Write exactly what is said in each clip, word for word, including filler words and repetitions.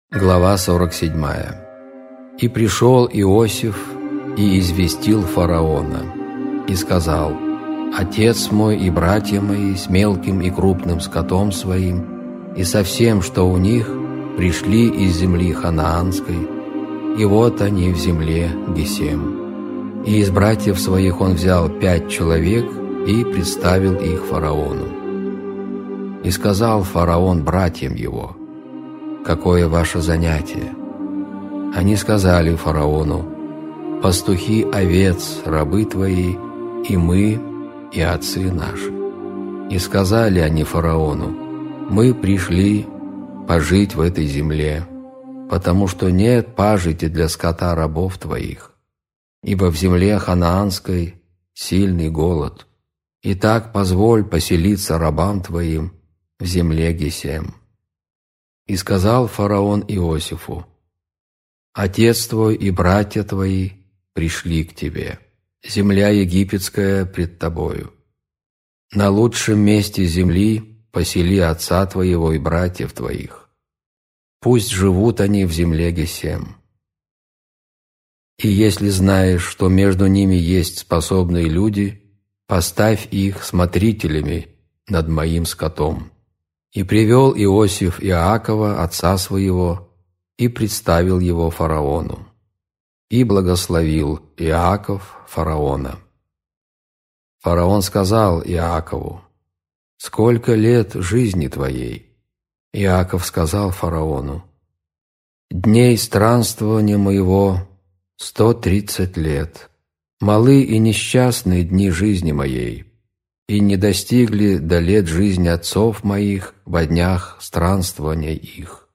Глава сорок семь. «И пришел Иосиф и известил фараона, и сказал: Отец мой и братья мои с мелким и крупным скотом своим, и со всем, что у них, пришли из земли ханаанской, и вот они в земле Гесем. И из братьев своих он взял пять человек и представил их фараону. И сказал фараон братьям его: Какое ваше занятие? Они сказали фараону: Пастухи овец, рабы твои, и мы, и отцы наши. И сказали они фараону: Мы пришли пожить в этой земле, потому что нет пажити для скота рабов твоих, ибо в земле ханаанской сильный голод. Итак, позволь поселиться рабам твоим в земле Гесем. И сказал фараон Иосифу: Отец твой и братья твои пришли к тебе, земля египетская пред тобою. На лучшем месте земли посели отца твоего и братьев твоих. Пусть живут они в земле Гесем. И если знаешь, что между ними есть способные люди, поставь их смотрителями над моим скотом». И привел Иосиф Иакова, отца своего, и представил его фараону. И благословил Иаков фараона. Фараон сказал Иакову: «Сколько лет жизни твоей?» Иаков сказал фараону: «Дней странствования моего сто тридцать лет, малы и несчастные дни жизни моей, и не достигли до лет жизни отцов моих во днях странствования их».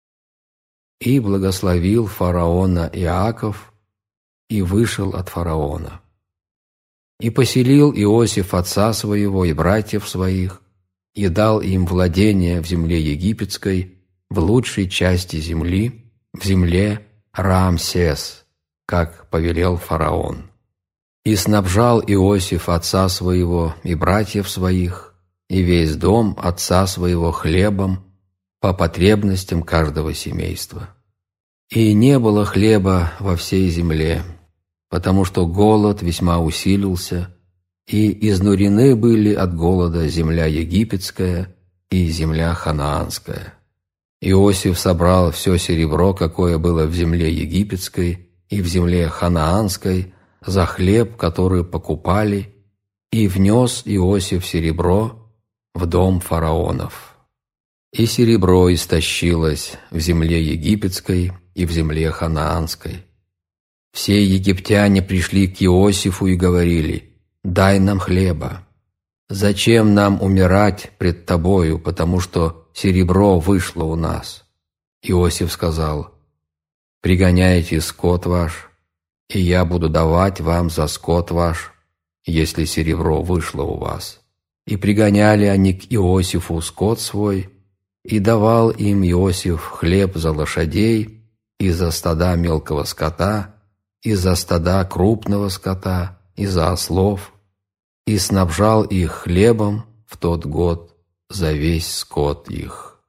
И благословил фараона Иаков, и вышел от фараона. И поселил Иосиф отца своего и братьев своих, и дал им владение в земле египетской, в лучшей части земли, в земле Раамсес, как повелел фараон. И снабжал Иосиф отца своего и братьев своих, и весь дом отца своего хлебом по потребностям каждого семейства. И не было хлеба во всей земле, потому что голод весьма усилился, и изнурены были от голода земля египетская и земля ханаанская. Иосиф собрал все серебро, какое было в земле египетской и в земле ханаанской, за хлеб, который покупали, и внес Иосиф серебро в дом фараонов. И серебро истощилось в земле египетской и в земле ханаанской. Все египтяне пришли к Иосифу и говорили: «Дай нам хлеба. Зачем нам умирать пред тобою, потому что серебро вышло у нас?» Иосиф сказал: «Пригоняйте скот ваш, и я буду давать вам за скот ваш, если серебро вышло у вас». И пригоняли они к Иосифу скот свой, и давал им Иосиф хлеб за лошадей, и за стада мелкого скота, и за стада крупного скота, и за ослов, и снабжал их хлебом в тот год за весь скот их.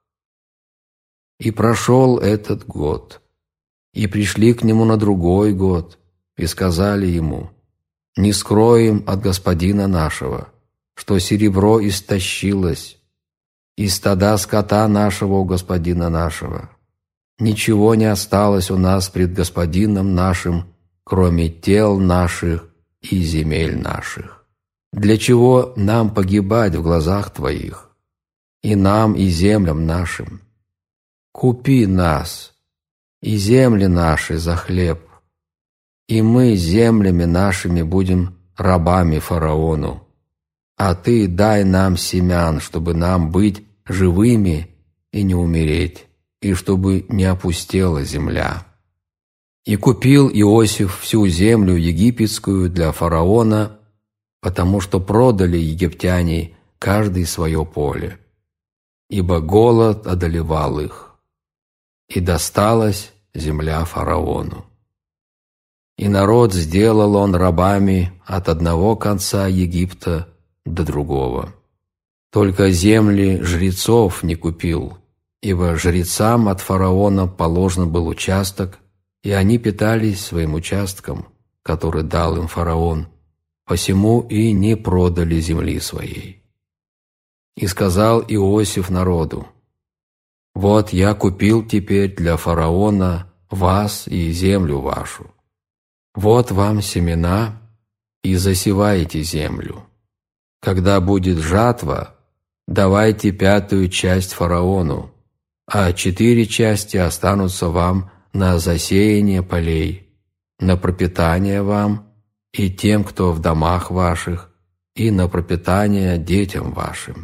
И прошел этот год, и пришли к нему на другой год, и сказали ему: «Не скроем от господина нашего, что серебро истощилось, и стада скота нашего у господина нашего. Ничего не осталось у нас пред господином нашим, кроме тел наших и земель наших. Для чего нам погибать в глазах твоих, и нам, и землям нашим? Купи нас, и земли наши за хлеб, и мы землями нашими будем рабами фараону. А ты дай нам семян, чтобы нам быть живыми и не умереть, и чтобы не опустела земля». И купил Иосиф всю землю египетскую для фараона, потому что продали египтяне каждый свое поле, ибо голод одолевал их, и досталась земля фараону. И народ сделал он рабами от одного конца Египта до другого. Только земли жрецов не купил, ибо жрецам от фараона положен был участок, и они питались своим участком, который дал им фараон, посему и не продали земли своей. И сказал Иосиф народу: «Вот я купил теперь для фараона вас и землю вашу. Вот вам семена, и засевайте землю. Когда будет жатва, давайте пятую часть фараону, а четыре части останутся вам на засеяние полей, на пропитание вам и тем, кто в домах ваших, и на пропитание детям вашим».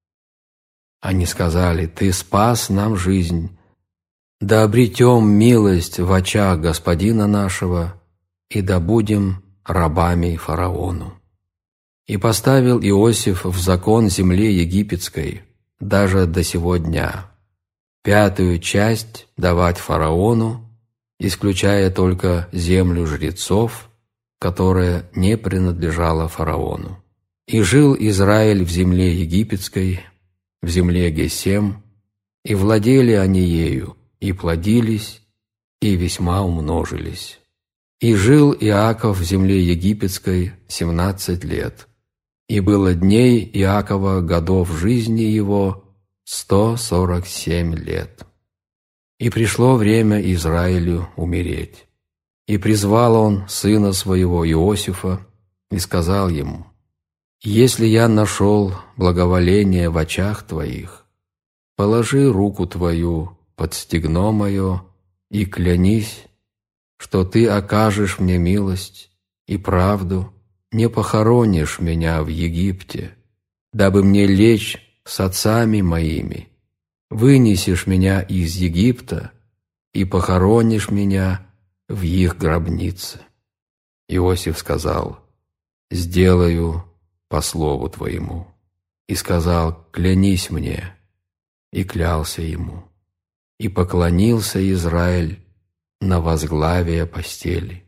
Они сказали: «Ты спас нам жизнь, да обретем милость в очах господина нашего, и да будем рабами фараону». И поставил Иосиф в закон земле египетской даже до сего дня пятую часть давать фараону, исключая только землю жрецов, которая не принадлежала фараону. И жил Израиль в земле египетской, в земле Гесем, и владели они ею, и плодились, и весьма умножились. И жил Иаков в земле египетской семнадцать лет, и было дней Иакова годов жизни его сто сорок семь лет. И пришло время Израилю умереть. И призвал он сына своего Иосифа и сказал ему: «Если я нашел благоволение в очах твоих, положи руку твою под стегно мое и клянись, что ты окажешь мне милость и правду, не похоронишь меня в Египте, дабы мне лечь с отцами моими, вынесешь меня из Египта и похоронишь меня в их гробнице». Иосиф сказал: «Сделаю по слову твоему». И сказал: «Клянись мне». И клялся ему. И поклонился Израиль на возглавие постели.